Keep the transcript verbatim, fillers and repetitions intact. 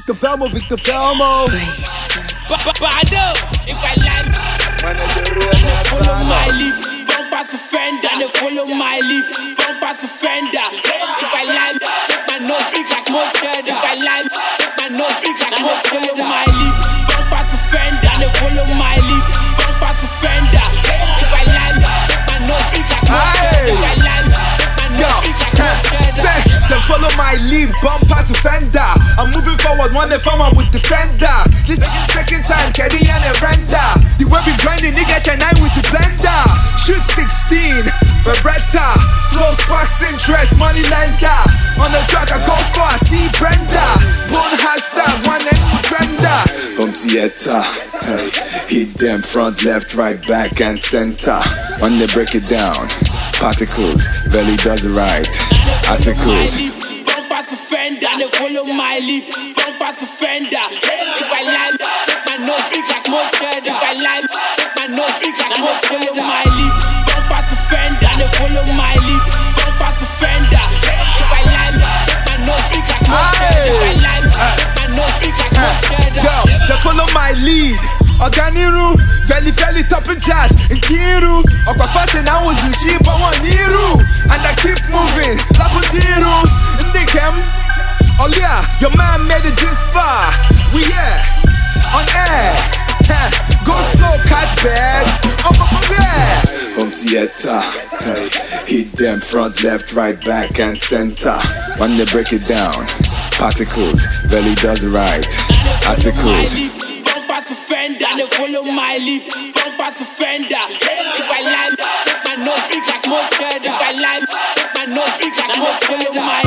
Victor Velmo, Victor Velmo. But, but, but I know if I like, and they follow my lead. Bumper to fender, and they follow my lead. Bumper to fender. If I like, my nose big like more cheddar. If I like, my nose big like more follow my lead. Bumper to fender, and they follow my lead. Bumper to fender. If I like, my nose big like more cheddar. If I like, my nose big like more cheddar. Then follow my lead, bumper to fender. I'm moving forward, one day forward with the fender. This is the second time, Keddy and a render. The way we grinding, nigga, can I with the blender. Shoot sixteen, Beretta. Flow sparks interest, money lender. On the track, I go for I see Brenda. Bone hashtag, one end Brenda. Home theater, hit them front, left, right, back, and center. When they break it down, particles, belly does it right. Articles. Bumper to fender, and they follow my lead. Bumper to fender. If I like, my nose big like more cheddar. If I like, my nose big like more follow my lead. Bumper to fender, and they follow my lead. Bumper to fender. If I like, my nose big like more cheddar. If I like, my nose big like more cheddar. Yo, they follow my lead. Organiru, very very top in chat. Nkiru, okwa fast and I was in sheep I want Niru. And I keep moving, Lapundiru. Ndikem, Olia, your man made it this far. We here, on air. Go slow, catch bad. Up up up yeah. Home theater, hit them front, left, right, back, and center. When they break it down, particles, belly does it right. Articles. Bumper to fender, and they follow my lead. Bumper to fender. If I like, my nose big like more cheddar. If I like, my nose big like more follow my